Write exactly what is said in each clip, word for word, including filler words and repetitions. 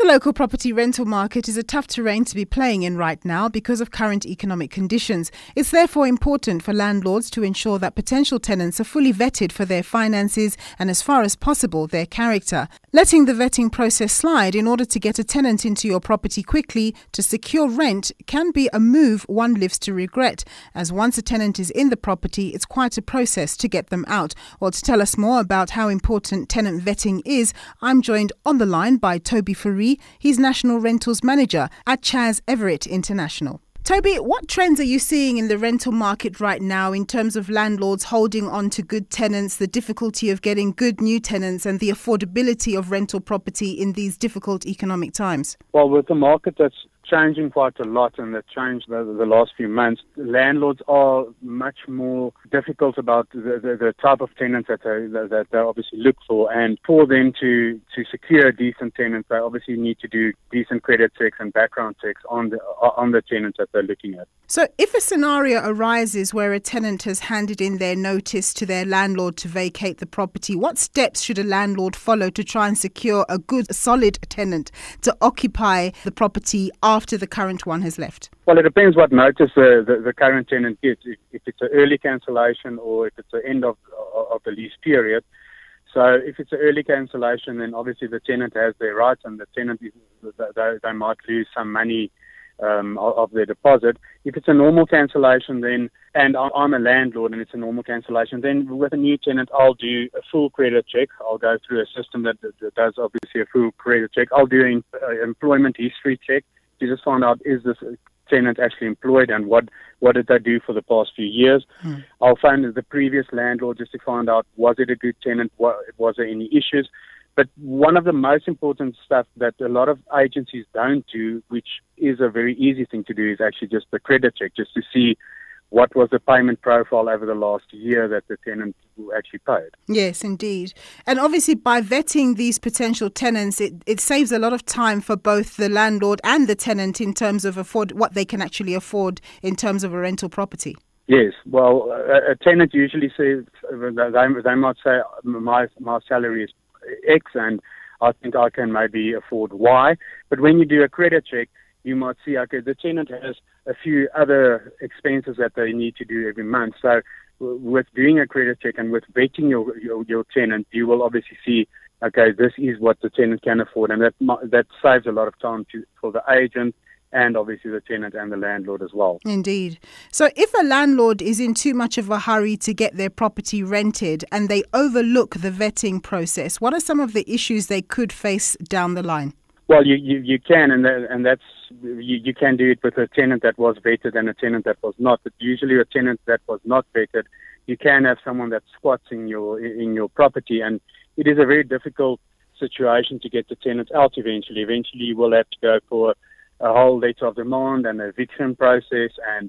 The local property rental market is a tough terrain to be playing in right now because of current economic conditions. It's therefore important for landlords to ensure that potential tenants are fully vetted for their finances and, as far as possible, their character. Letting the vetting process slide in order to get a tenant into your property quickly to secure rent can be a move one lives to regret, as once a tenant is in the property, it's quite a process to get them out. Well, to tell us more about how important tenant vetting is, I'm joined on the line by Toby Fourie. He's National Rentals Manager at Chas Everett International. Toby, what trends are you seeing in the rental market right now in terms of landlords holding on to good tenants, the difficulty of getting good new tenants and the affordability of rental property in these difficult economic times? Well, with the market that's changing quite a lot and that changed the, the last few months, landlords are much more difficult about the, the, the type of tenants that they, that they obviously look for. And for them to, to secure a decent tenant, they obviously need to do decent credit checks and background checks on the, on the tenants that they're looking at. So if a scenario arises where a tenant has handed in their notice to their landlord to vacate the property, what steps should a landlord follow to try and secure a good, solid tenant to occupy the property after the current one has left? Well, it depends what notice the, the, the current tenant gets, if, if it's an early cancellation or if it's the end of, of the lease period. So if it's an early cancellation, then obviously the tenant has their rights and the tenant, is, they, they might lose some money um, of their deposit. If it's a normal cancellation, then, and I'm a landlord and it's a normal cancellation, then with a new tenant, I'll do a full credit check. I'll go through a system that, that does obviously a full credit check. I'll do an uh, employment history check to just find out, is this tenant actually employed and what, what did they do for the past few years. Hmm. I'll find the previous landlord just to find out, was it a good tenant, what, was there any issues. But one of the most important stuff that a lot of agencies don't do, which is a very easy thing to do, is actually just the credit check, just to see what was the payment profile over the last year that the tenant actually paid. Yes, indeed. And obviously by vetting these potential tenants, it, it saves a lot of time for both the landlord and the tenant in terms of afford what they can actually afford in terms of a rental property. Yes, well, a, a tenant usually says, they, they might say, my, my salary is X and I think I can maybe afford Y. But when you do a credit check, you might see, okay, the tenant has a few other expenses that they need to do every month. So with doing a credit check and with vetting your, your, your tenant, you will obviously see, okay, this is what the tenant can afford. And that that saves a lot of time to, for the agent and obviously the tenant and the landlord as well. Indeed. So if a landlord is in too much of a hurry to get their property rented and they overlook the vetting process, what are some of the issues they could face down the line? Well, you, you, you can, and that, and that's you, you can do it with a tenant that was vetted and a tenant that was not. But usually, a tenant that was not vetted, you can have someone that squats in your in your property, and it is a very difficult situation to get the tenant out. Eventually, eventually, you will have to go for a whole letter of demand and a eviction process, and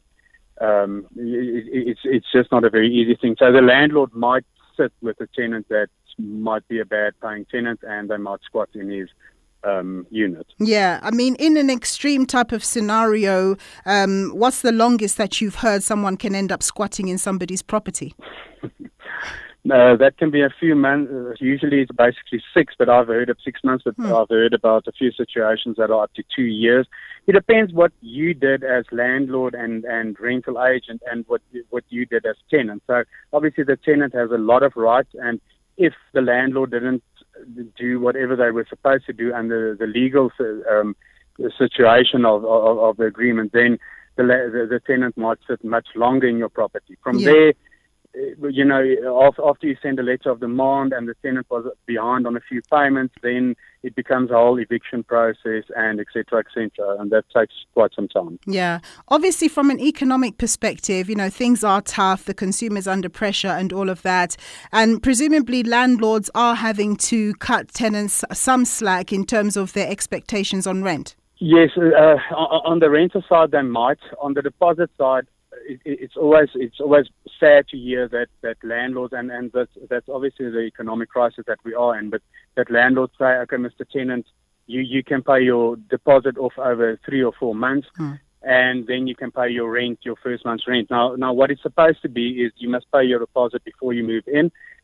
um, it, it's it's just not a very easy thing. So the landlord might sit with a tenant that might be a bad paying tenant, and they might squat in his Um, unit. Yeah, I mean, in an extreme type of scenario, um, what's the longest that you've heard someone can end up squatting in somebody's property? No, that can be a few months. Usually it's basically six, but I've heard of six months, but hmm. I've heard about a few situations that are up to two years. It depends what you did as landlord and, and rental agent and what, what you did as tenant. So obviously the tenant has a lot of rights, and if the landlord didn't do whatever they were supposed to do under the legal um, situation of, of, of the agreement, then the, the, the tenant might sit much longer in your property. From yeah. there, you know, after you send a letter of demand and the tenant was behind on a few payments, then it becomes a whole eviction process and et cetera, et cetera, and that takes quite some time. Yeah. Obviously, from an economic perspective, you know, things are tough, the consumer's under pressure and all of that, and presumably landlords are having to cut tenants some slack in terms of their expectations on rent. Yes, uh, on the rental side, they might. On the deposit side, It, it's always it's always sad to hear that, that landlords, and, and that's, that's obviously the economic crisis that we are in, but that landlords say, okay, Mister Tenant, you, you can pay your deposit off over three or four months, mm. and then you can pay your rent, your first month's rent. Now, now what it's supposed to be is you must pay your deposit before you move in,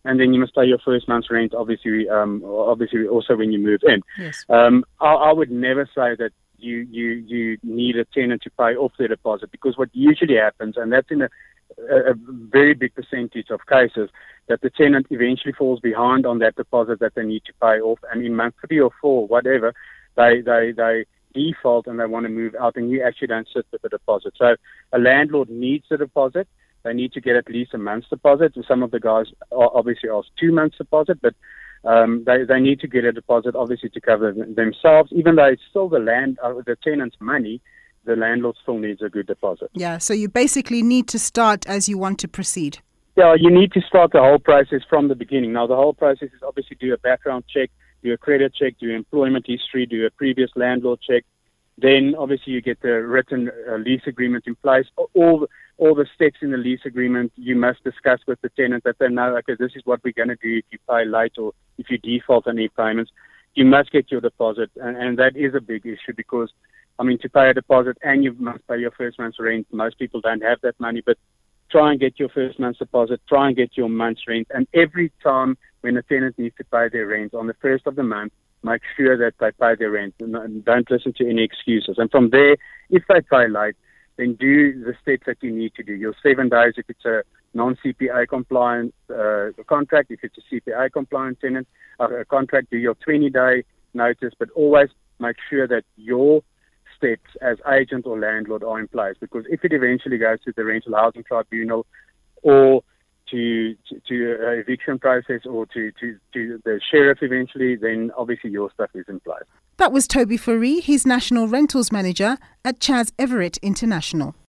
and then you must pay your first month's rent, obviously, um, obviously also when you move in. Yes. Um, I, I would never say that you, you, you need a tenant to pay off their deposit, because what usually happens, and that's in a, a very big percentage of cases, that the tenant eventually falls behind on that deposit that they need to pay off, and in month three or four, whatever, they, they, they default and they want to move out, and you actually don't sit with the deposit. So a landlord needs the deposit. They need to get at least a month's deposit. Some of the guys obviously ask two months deposit, but um, they, they need to get a deposit, obviously, to cover themselves. Even though it's still the land, uh, the tenant's money, the landlord still needs a good deposit. Yeah, so you basically need to start as you want to proceed. Yeah, you need to start the whole process from the beginning. Now, the whole process is obviously do a background check, do a credit check, do employment history, do a previous landlord check. Then, obviously, you get the written uh, lease agreement in place. All, all the steps in the lease agreement you must discuss with the tenant, that they know, okay, this is what we're going to do if you pay late or if you default on any payments. You must get your deposit, and, and that is a big issue because, I mean, to pay a deposit and you must pay your first month's rent, most people don't have that money, but try and get your first month's deposit, try and get your month's rent, and every time when a tenant needs to pay their rent on the first of the month, make sure that they pay their rent and don't listen to any excuses. And from there, if they pay late, then do the steps that you need to do. Your seven days if it's a non-C P A compliant uh, contract, if it's a C P A compliant tenant uh, contract, do your twenty-day notice, but always make sure that your steps as agent or landlord are in place, because if it eventually goes to the Rental Housing Tribunal or to to, to uh, eviction process or to, to, to the sheriff eventually, then obviously your stuff is in place. That was Toby Fourie. He's National Rentals Manager at Chas Everett International.